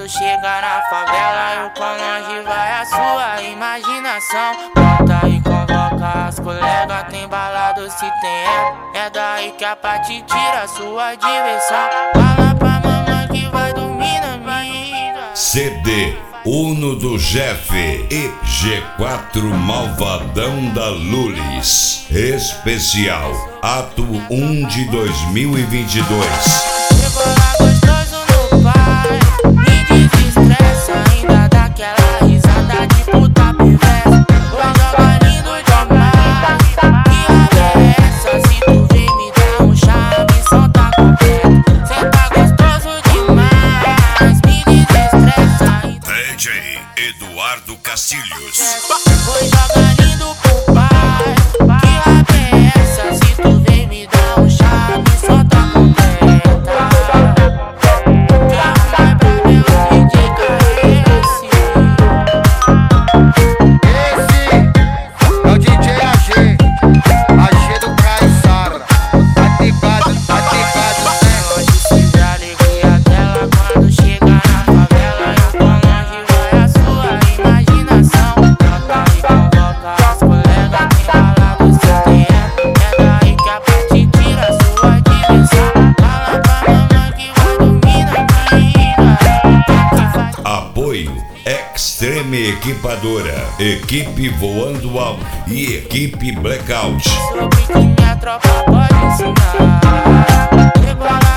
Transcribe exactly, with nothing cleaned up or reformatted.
quando chega na favela, o quão longe vai a sua imaginação. Conta e convoca as colegas, tem balado se tem é. É daí que a Pati tira a sua diversão. Fala pra mamãe que vai dormir na minha. C D Uno do Jeff e G quatro Malvadão da Lulis. Especial Ato um de dois mil e vinte e dois. Chegou lá gostoso no pai, me desestressa, ainda dá aquela risada de puta perversa. Vai jogar lindo demais, que raiva é essa? Se tu vem me dar um chá, a missão tá completa. Cê tá gostoso demais, me desestressa, ainda D J Eduardo Castilhos. vou jogar lindo pro pai, que raiva é essa? Se tu vem me dar um chá, a missão tá completa. Extreme Equipadora, Equipe Voando Alto e Equipe Blackout. Sobre que minha tropa pode ensinar.